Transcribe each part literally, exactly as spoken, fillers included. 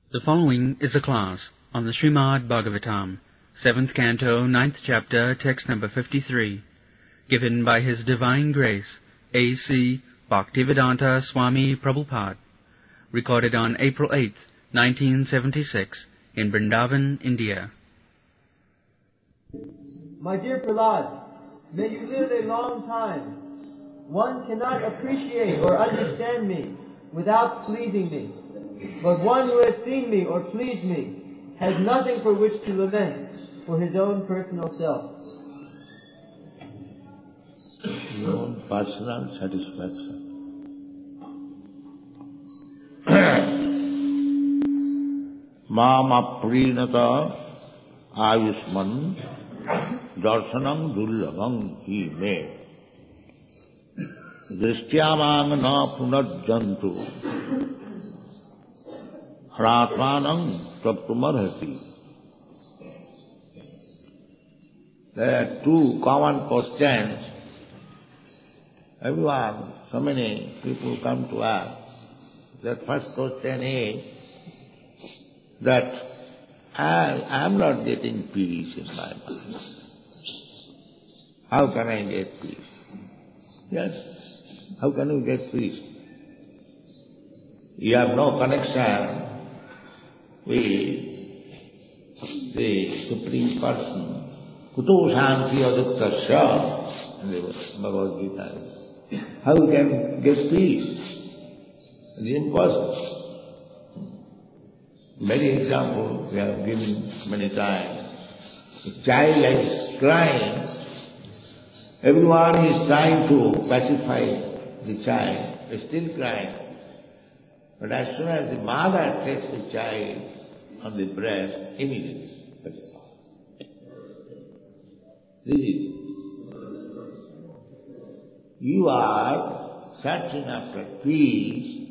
The following is a class on the Srimad Bhagavatam, seventh Canto, ninth Chapter, text number fifty-three, given by His Divine Grace, A C Bhaktivedanta Swami Prabhupada, recorded on April eighth, nineteen seventy-six, in Vrindavan, India. My dear Prahlad, may you live a long time. One cannot appreciate or understand me without pleasing me. But one who has seen me or pleased me has nothing for which to lament for his own personal self. Your own personal satisfaction. Mama prinata ayusman darshanam dullabam he may. Drishyamang na punarjantu Haratmanam Praptumarhati. There are two common questions. Everyone, so many people come to us. The first question is that I am not getting peace in my mind. How can I get peace? Yes, how can you get peace? You have no connection with the Supreme Person. Kuto Shanti Aduktasya, in the Bhagavad Gita. How you can get peace? It is impossible. Many examples we have given many times. A child is crying. Everyone is trying to pacify the child. He is still crying. But as soon as the mother takes the child on the breast, immediately pacify. This is. You are searching after peace,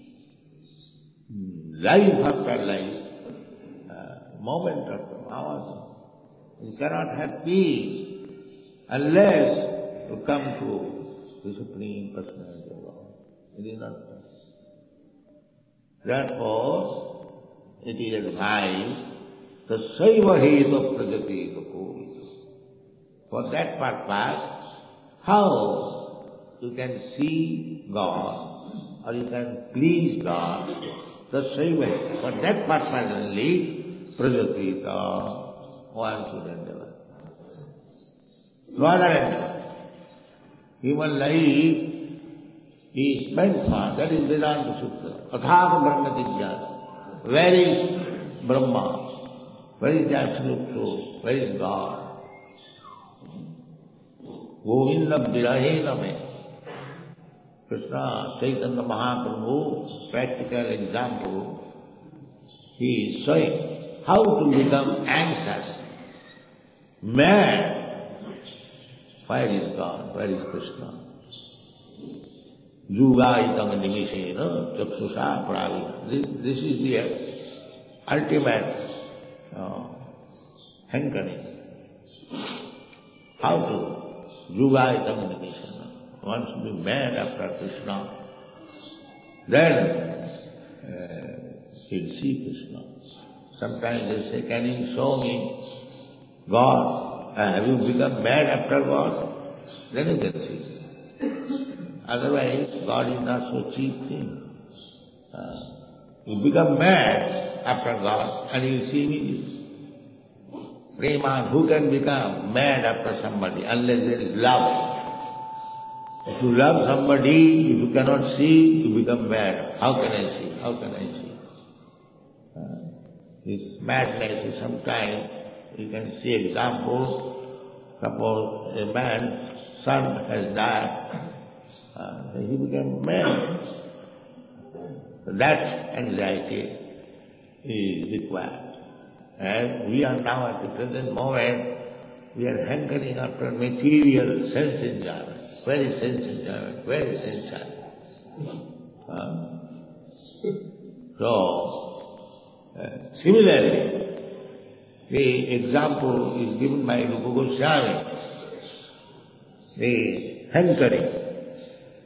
life after life, uh, moment after moment. You cannot have peace unless you come to the Supreme Personality of God. It is not possible. Therefore, it is advised, tasaiva heta prajati bhakoti. For that purpose, how you can see God or you can please God, tasaiva, for that purpose only, prajati, one should endeavor. No other endeavor. Human life is meant for, that is Vedanta Sutra. Athaka Brahma Jnana. Where is Brahma? Where is the Absolute Truth? Where is God? Govindam Virahena me. Krishna, Chaitanya Mahaprabhu, practical example, he is showing how to become anxious, mad. Where is God? Where is Krishna? Yugayitam nimishena chakshusha pravina. This, this is the ultimate uh, hankering. How to? Yugayitam nimishena. One should be mad after Krishna. Then uh, he'll see Krishna. Sometimes they say, can you show me God? Uh, have you become mad after God? Then you can see. Otherwise, God is not so cheap thing. Uh, you become mad after God and you see me. Prema, who can become mad after somebody unless there is love? If you love somebody, if you cannot see, you become mad. How can I see? How can I see? Uh, this madness is sometimes, you can see example, suppose a man's son has died, Uh, he became mad. That anxiety is required. And we are now at the present moment, we are hankering after material sense enjoyment. Where is sense enjoyment? Where is sense enjoyment? Uh, so, uh, similarly, the example is given by Rupa Goswami, the hankering.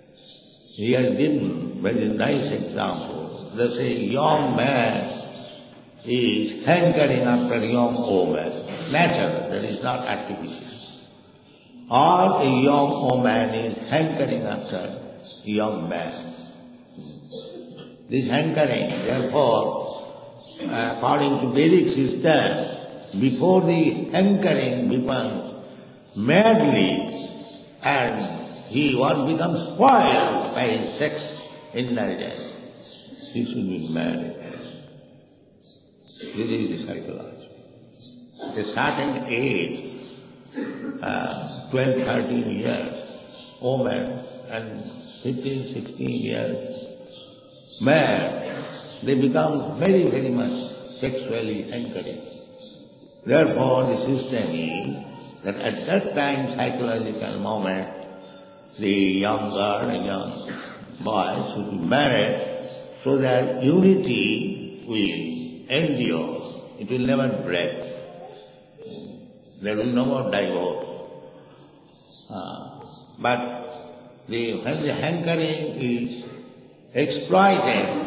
He has given very nice example. There's a young man is hankering after young woman. Natural, that is not artificial. Or a young woman is hankering after a young man. This hankering, therefore, according to Vedic system, before the hankering becomes madly and he one becomes spoiled by his sex indulgence, he should be married. This is the psychology. At a certain age, uh, twelve, thirteen years, woman and fifteen, sixteen years, man, they become very, very much sexually hankering. Therefore, the system is that at that time, psychological moment, the young girl and young boy should be married so that unity will endure. It will never break. There will be no more divorce. Uh, but the, when the hankering is exploited,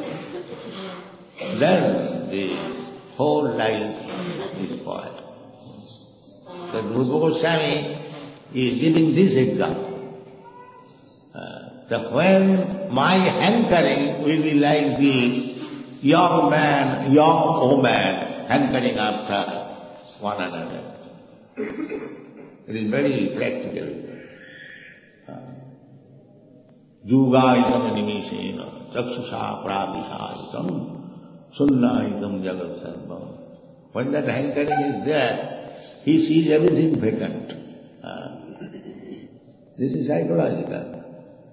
then the whole life is spoiled. So Rupa Goswami is giving this example. Uh, that when my hankering will be like the young man, young woman hankering after one another. It is very practical. Yugayitam animishena, chakshusha pravishayitam, sunnayitam jagat sarvam. When that hankering is there, he sees everything vacant. Uh, this is psychological.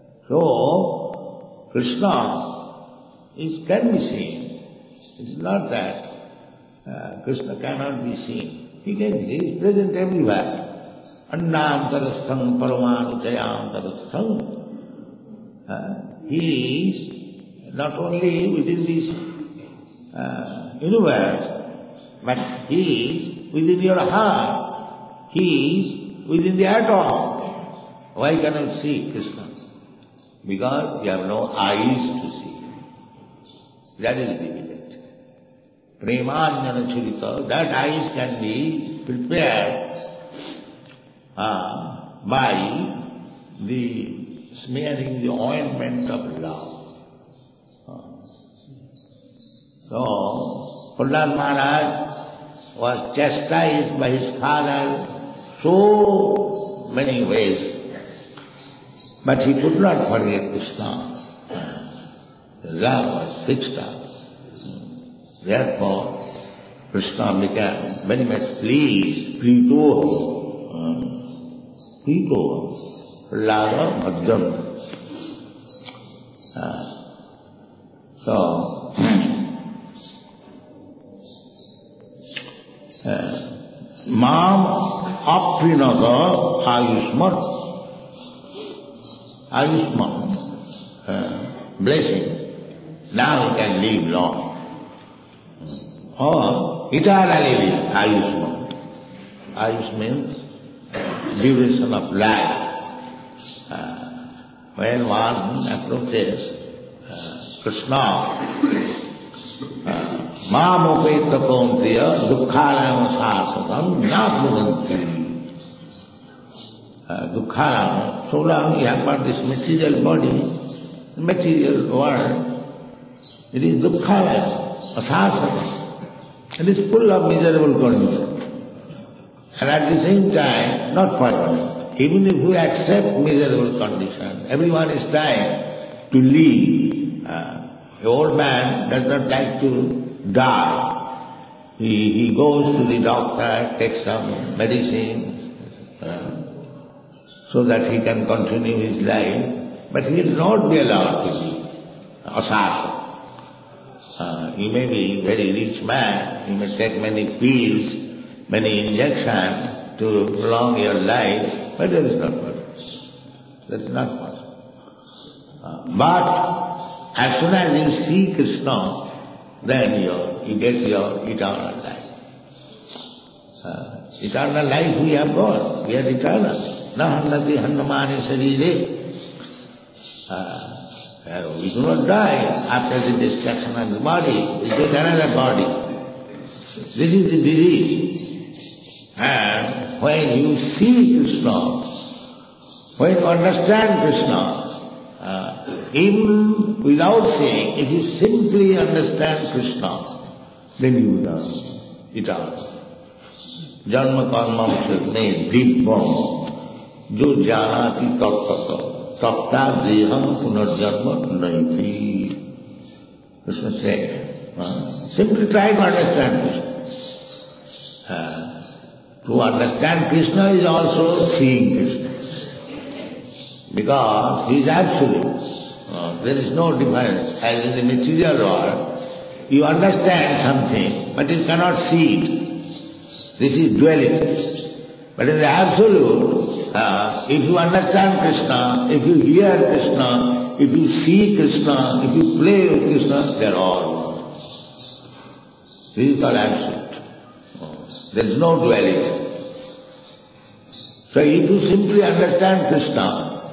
So, Krishna is, can be seen. It is not that uh, Krishna cannot be seen. He can, he is present everywhere. Annam tadastham paramanu chayam tadastham. Uh, he is not only within this uh, universe, but he is within your heart. He is within the atom. Why cannot see Krishna? Because you have no eyes to see. That is difficult. Premanjana churita, that eyes can be prepared uh, by the smearing the ointment of love. Uh, so, Prahlad Maharaj was chastised by his father so many ways, but he could not forget Krishna. The love was fixed up. Therefore, Krishna became very much pleased, Prito, Prito, Prahlada Madhyam. Uh, so, uh, Mam Aprinata Ayushman, Ayushman, uh, blessing, now he can live long. Or eternally live, Ayushman. Ayush means duration of life. Uh, when one approaches uh, Krishna, Mamopeta Kaunteya Dukkhalayam Sasatam Napudanti. Dukkhalayam, so long you have got this material body, material world, it is Dukkhalayam, Sasatam. It is full of miserable conditions. And at the same time, not permanent. Even if we accept miserable conditions, everyone is trying to live. Uh, the old man does not like to die. He, he goes to the doctor, takes some medicine, uh, so that he can continue his life. But he will not be allowed to live. Asasa. Uh, he may be a very rich man, he may take many pills, many injections to prolong your life, but that is not possible. That is not possible. Uh, but as soon as you see Krishna, then you, you get your eternal life. Uh, eternal life we have got, we are eternal. Na hannati hannamani sarire. Uh, Uh, we do not die after the destruction of the body, we get another body. This is the disease. And when you see Krishna, when you understand Krishna, uh, even without saying, if you simply understand Krishna, then you become eternal. Janma karma me dibbam jo janati tattata tatta deham punarjanma naiti. Krishna said, uh, simply try to understand Krishna. Uh, to understand Krishna is also seeing Krishna. Because he is absolute. Uh, there is no difference. As in the material world, you understand something, but you cannot see it. This is duality. But in the absolute, uh, if you understand Krishna, if you hear Krishna, if you see Krishna, if you play with Krishna, they are all one. This is called absolute. Uh, there is no duality. So if you simply understand Krishna,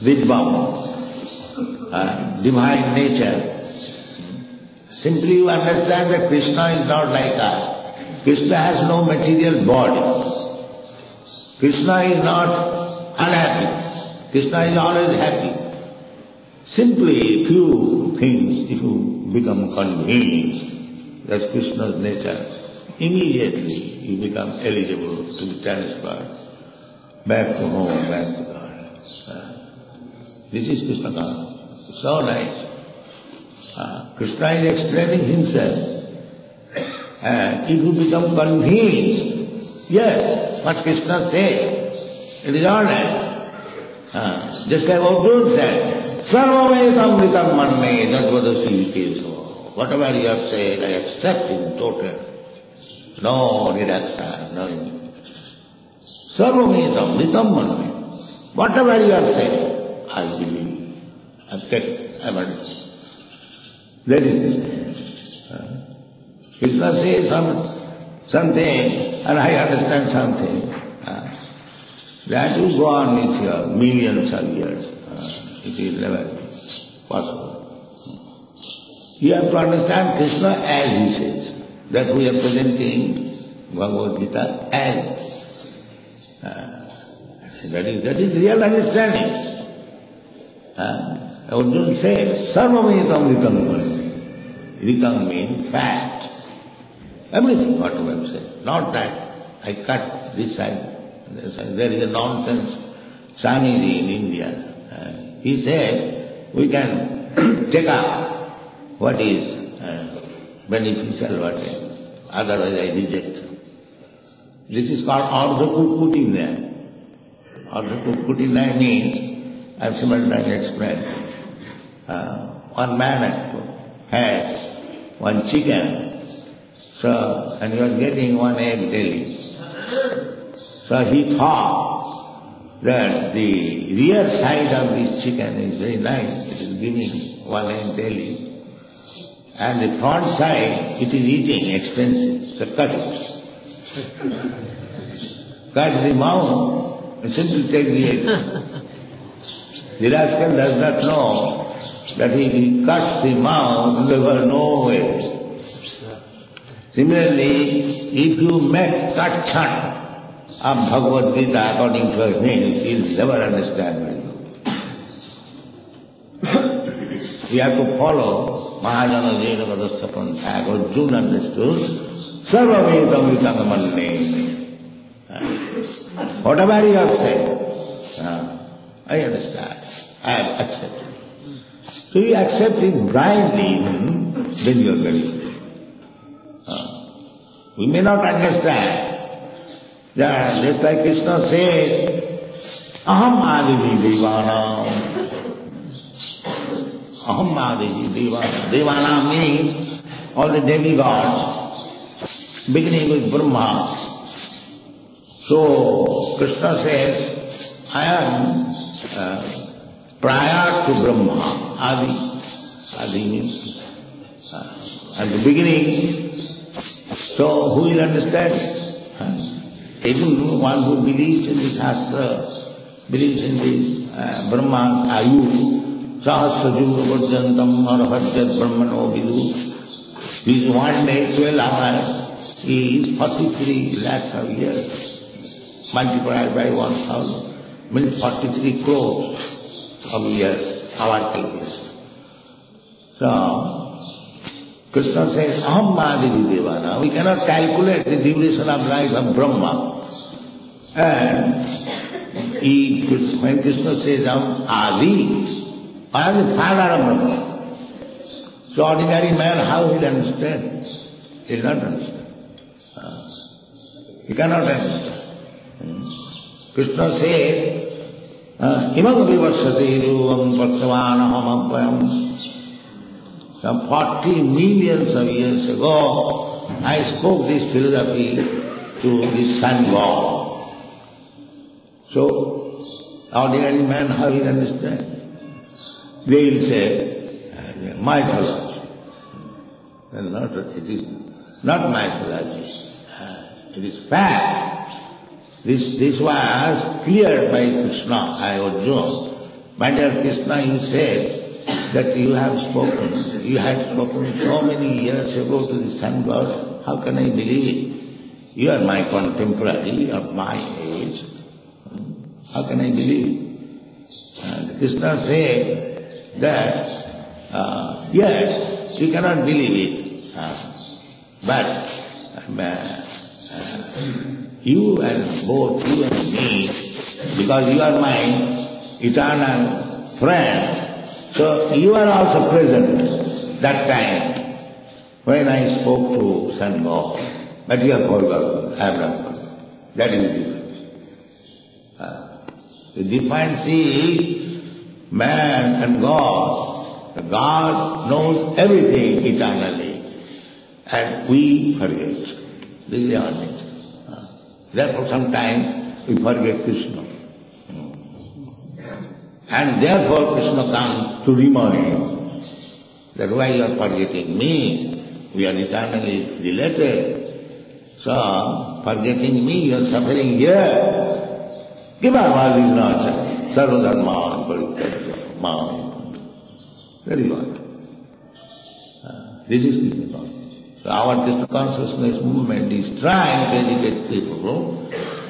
Vidvam, uh, divine nature, simply you understand that Krishna is not like us. Krishna has no material body. Krishna is not unhappy. Krishna is always happy. Simply few things, if you become convinced that's Krishna's nature, immediately you become eligible to be transferred back to home, back to God. Uh, this is Krishna consciousness. So nice. Uh, Krishna is explaining himself. And if you become convinced, yes, what Krishna said, it is all right. Uh, just like Arjuna said, Sarvametam Vitam Manne Dadvadasi Keso. Whatever you have said, I accept in total. No reduction, no. Sarvametam Vitam Manne. Whatever you have said, I believe. I take, I understand. That is it. Uh, Krishna says some, something and I understand something. Uh, that will go on with you millions of years. Uh, it is never possible. You have to understand Krishna as he says. That we are presenting Bhagavad Gita as. Uh, that is that is real understanding. Uh, Arjuna says, Sarvametam Ritam. Ritam means fact. Everything what you have said. Not that I cut this side, this side. There is a nonsense Swamiji in India. Uh, he said, we can take up what is uh, beneficial, what is, otherwise I reject. This is called Ardha put in there. Ardha put in there means, I have simultaneously explained, uh, one man has one chicken. So, and he was getting one egg daily. So he thought that the rear side of this chicken is very nice, it is giving one egg daily. And the front side, it is eating expensive, so cut it. Cut the mouth and simply take the egg. The rascal does not know that if he cuts the mouth, there were no eggs. Similarly, if you make Tatchan of Bhagavad Gita according to her means, you'll never understand very good. We have to follow Mahajana Jena Vadastha Pantha. Arjuna understood, Sarvametam Vitam Manne. Whatever you have said, uh, I understand, I have accepted. So you accept it blindly, then you are very. Uh, we may not understand that just like Krishna says, Aham Adiji Devanam. Aham Adiji Devanam. Devanam means all the demigods, beginning with Brahma. So Krishna says, I am uh, prior to Brahma, Adi. Adi means uh, at the beginning. So who will understand? Huh? Even one who believes in the Shastra, believes in the uh, Brahma, Ayu, Sahasrajura Vajjantam Arhajyat Brahmano Vidu. He is one day, twelve hours, is forty-three lakhs of years. Multiplied by one thousand means forty-three crores of years, our calculation. So, Krishna says, Aham Mahadeva Devana. We cannot calculate the duration of life of Brahma. And he, when Krishna says, Aham Adi, I am the father of Brahma. So ordinary man, how will understand? He will not understand. Uh, he cannot understand. Hmm. Krishna says, Imam vivasate ruvam patsavanaham abhayam. Some forty millions of years ago, I spoke this philosophy to the sun god. So, ordinary man, how will understand? They will say, mythology. Well, not, it is not mythology. It is fact. This, this was cleared by Krishna, I Arjuna. My dear Krishna, you said, that you have spoken, you had spoken so many years ago to the sun god, how can I believe it? You are my contemporary of my age. How can I believe it? And Krishna said that, uh, yes, you cannot believe it, uh, but um, uh, you and both you and me, because you are my eternal friend, so you are also present that time when I spoke to sun god, but you have forgotten, I have not forgotten. That is the difference. Uh, the difference is man and God. The God knows everything eternally, and we forget. This is our nature. Uh, therefore sometimes we forget Krishna. And therefore Krishna comes to remind that why you are forgetting me? We are eternally related. So, forgetting me, you are suffering here. Give up all these nonsense. Sarvadharma Parityaja. Very good. Uh, this is Krishna consciousness. So our Krishna consciousness movement is trying to educate people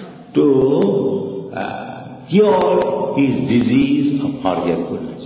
to uh, cure his disease of forgetfulness.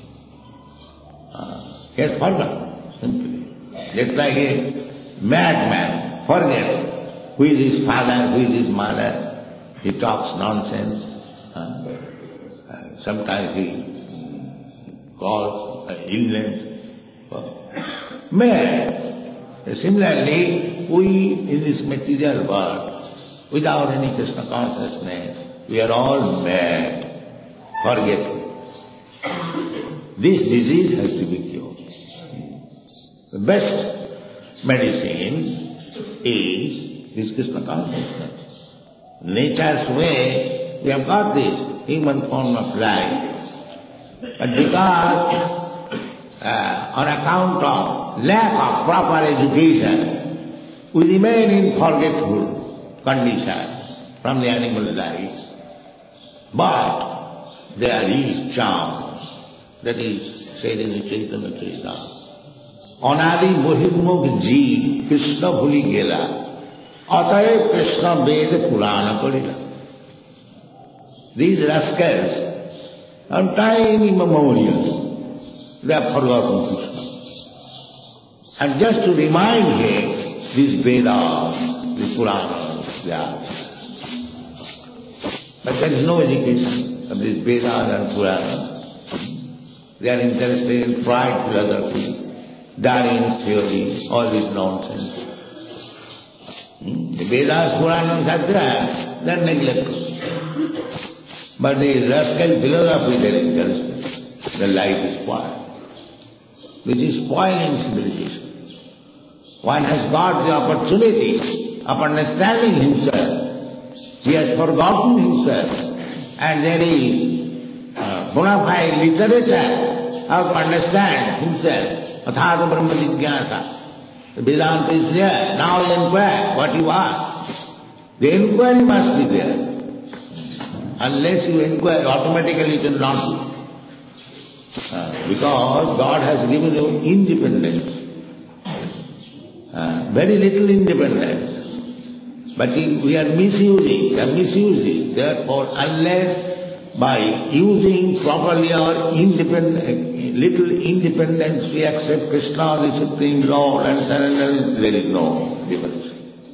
Uh, he has forgotten, simply. Just like a madman forgets who is his father, who is his mother. He talks nonsense. Uh, uh, sometimes he calls uh, illness. Uh, mad. Similarly, we in this material world, without any Krishna consciousness, we are all mad. Forgetful. This disease has to be cured. The best medicine is this Krishna consciousness. Nature's way, we have got this human form of life. But because uh, on account of lack of proper education, we remain in forgetful condition from the animal life. But there is charm, that is said in the Chaitanya Charitamrita. Anadi mohimukh jeev Krishna bhuli gela, ataye Krishna ved Purana padila. These rascals, on time immemorial, they have forgotten Krishna. And just to remind him, these Vedas, these Puranas, they are. But there is no education of these Vedas and Puranas. They are interested in Freud philosophy, Darwin's theory, all this nonsense. Hmm? The Vedas, Puranas are there, they are neglected. But the rascal philosophy they are interested. The life is spoiled. Which is spoiling civilization. One has got the opportunity of understanding himself. He has forgotten himself. And there is uh, bona fide literature how to understand himself. Athata Brahma Jigyasa. The Vedanta is there. Now inquire what you are. The inquiry must be there. Unless you inquire, automatically it will not be. Uh, because God has given you independence. Uh, very little independence. But if we are misusing, we are misusing. Therefore, unless by using properly our independent, little independence, we accept Krishna, the Supreme Lord, and surrender, there is no difference.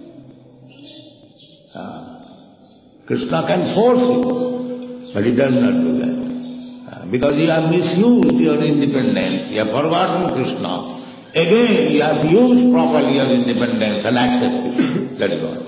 Uh, Krishna can force you, but he does not do that. Uh, because you have misused your independence, you have forgotten Krishna. Again, you have used properly your independence and accepted it. That is what.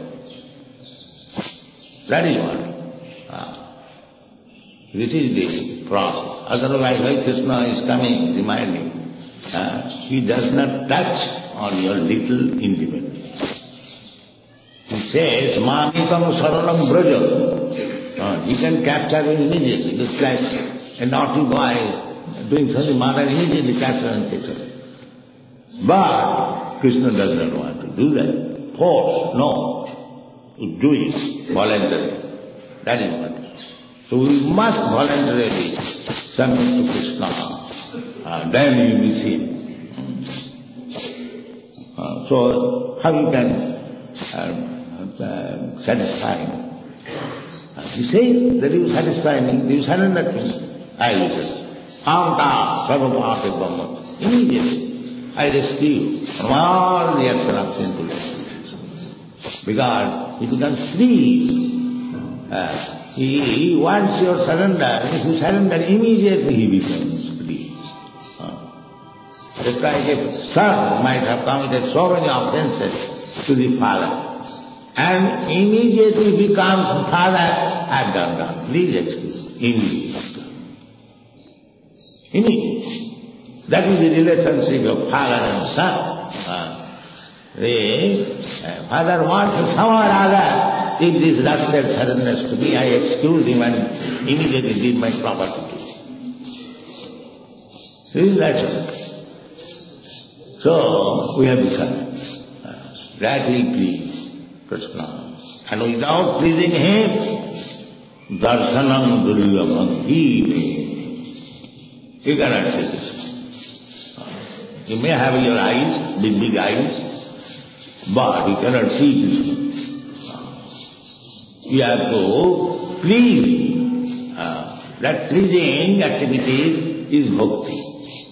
That is what. Ah. This is the process. Otherwise, why Krishna is coming, reminding, ah, he does not touch on your little independence. He says, Mamikam Saranam Braja. Ah, he can capture you immediately. Just like a naughty boy doing something, mother immediately capture and takes it. But Krishna does not want to do that. Force, no. To do it voluntarily. That is what. So we must voluntarily submit to Krishna. Uh, then we will see him. Uh, so how you can uh, uh, satisfy him? Uh, he says that you satisfy me, you surrender to me. I will say, Amta Sarvapati Brahma. Immediately. I rescue you from all the action of sinful activities. Because he becomes free. Uh, he, he wants your surrender. If you surrender, immediately he becomes free. Uh, just like a son might have committed so many offenses to the father, and immediately becomes father, I've done wrong. Please excuse me. Immediately. Immediately. That is the relationship of father and son. Uh, the uh, father wants some or other, if this rascal surrenders to me, I excuse him and immediately give my property to him. This is natural. So, we have decided uh, that will please Krishna. And without pleasing him, darshanam duryamam hi. You cannot see this. You may have your eyes, big, big eyes, but you cannot see Krishna. You have to please. Uh, that pleasing activity is bhakti.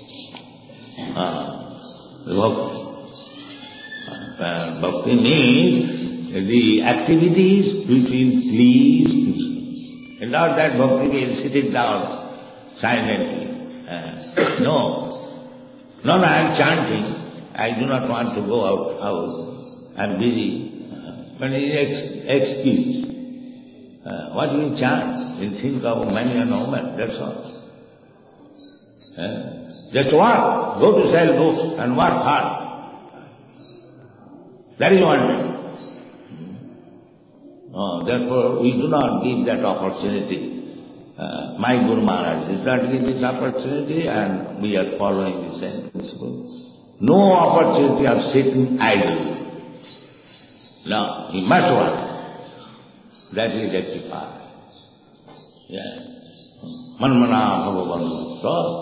Uh, bhakti. Uh, bhakti means the activities which will please Krishna. And not that bhakti means sitting down silently. Uh, no. No, no, I am chanting. I do not want to go out house. I am busy. Uh, but it is ex- excuse. Uh, what do you chant? You think of many an woman, that's all. Uh, just work. Go to sell books and work hard. That is one thing. Oh, therefore, we do not give that opportunity. Uh, my Guru Maharaj did not give this opportunity, and we are following the same principle. No opportunity of sitting idle. No, he must work. That is rectified. Yeah. Manmana bhavavan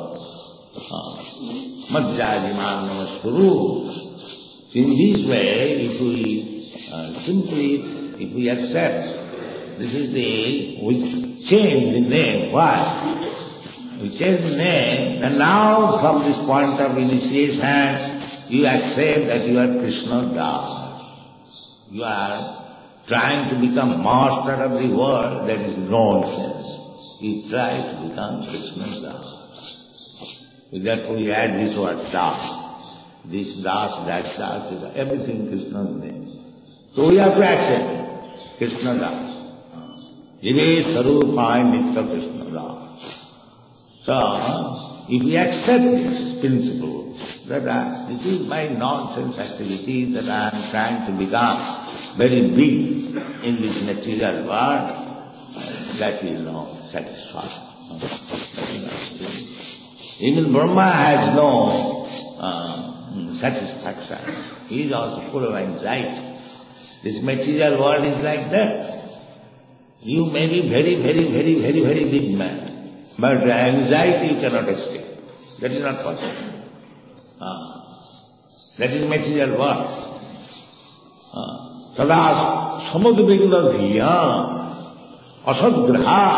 madhyajiman namaskuru. In this way, if we uh, simply, if we accept, this is the, we change the name. Why? We change the name, and now from this point of initiation, you accept that you are Krishna Das. You are trying to become master of the world. That is nonsense. You try to become Krishna Das. Therefore we add this word Das. This Das, that Das, is everything Krishna's name. So we have to accept Krishna Das. Jive Sarupai Nitya Krishna Das. So, if we accept this principle, that uh, this is my nonsense activity, that I am trying to become very big in this material world, that will not satisfy. Even Brahma has no uh, satisfaction. He is also full of anxiety. This material world is like that. You may be very, very, very, very, very big man, but the anxiety you cannot escape. That is not possible. Ah. That is material world. Sada samudvigna dhiya asadgraha.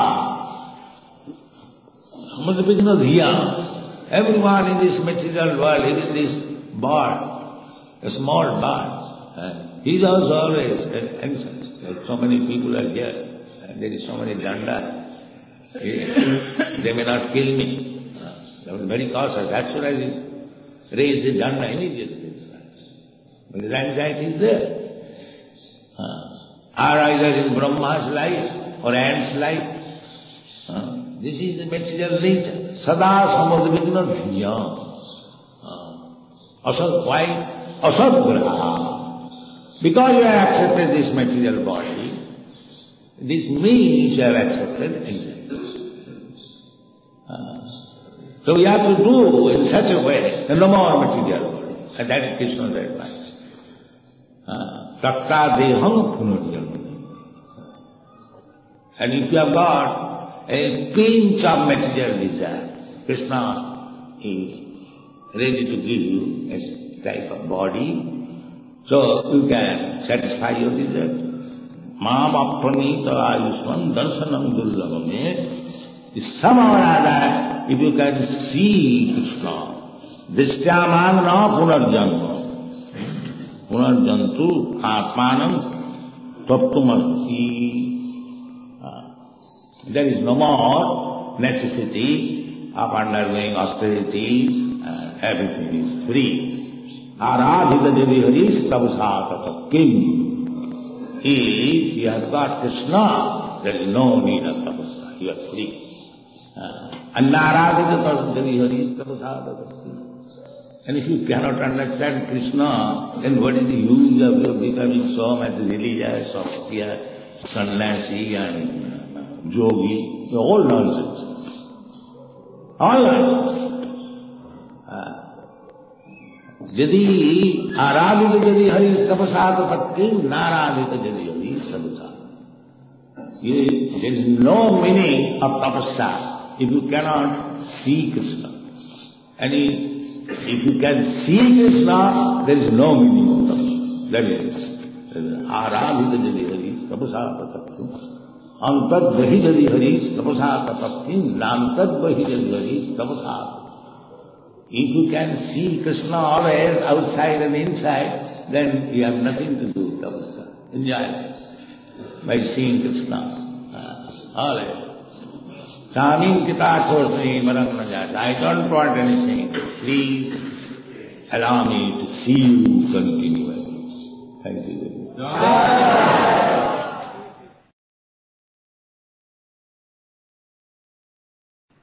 Samudvigna dhiya. Everyone in this material world, even this bird, a small bird, uh, he is also always anxious. Like so many people are here, and there is so many danda. They may not kill me. Uh, they are very cautious. As soon as he raise the danda, immediately. Because anxiety is there. Uh, are either in Brahma's life or ant's life. Uh, this is the material nature. Sada samudvigna dhiya. Asad, why? Asadgraha. Because you have accepted this material body, this means you have accepted existence. Uh, so we have to do in such a way that no more material body. And that is Krishna's advice. Takta deham punarjanam. And if you have got a pinch of material desire, Krishna is ready to give you a type of body, so you can satisfy your desire. Mam apranita ayushman darshanam durlabhame. Somehow or other, if you can see Krishna, drishyamam na punarjanma. Punarjantu atmanam tattumasti. There is no more necessity of undergoing austerities, and everything is free. Aradhita jadi haris tabusatata kim. If you have got Krishna, there is no need of tapasya. You are free. Anaradhita jadi haris tabusatata kim. And if you cannot understand Krishna, then what is the use of your becoming so much religious, austere, sannyasi and yogi? All nonsense. All nonsense. Jadi aradhita jadi hari tapasata tatkim, naradhita jadi hari sadhusata. There is no meaning of tapasya if you cannot see Krishna. And if you can see Krishna, there is no meaning of tapasya. That is, aradhita jadi hari tapasata tatkim. Antad bahi jadi hari tapasata tatkim, nantad bahi jadi hari tapasata. If you can see Krishna always outside and inside, then you have nothing to do with tapasya. Enjoy this by seeing Krishna uh, always. Samim kita chosni marang najat. I don't want anything. Please allow me to see you continuously. Thank you.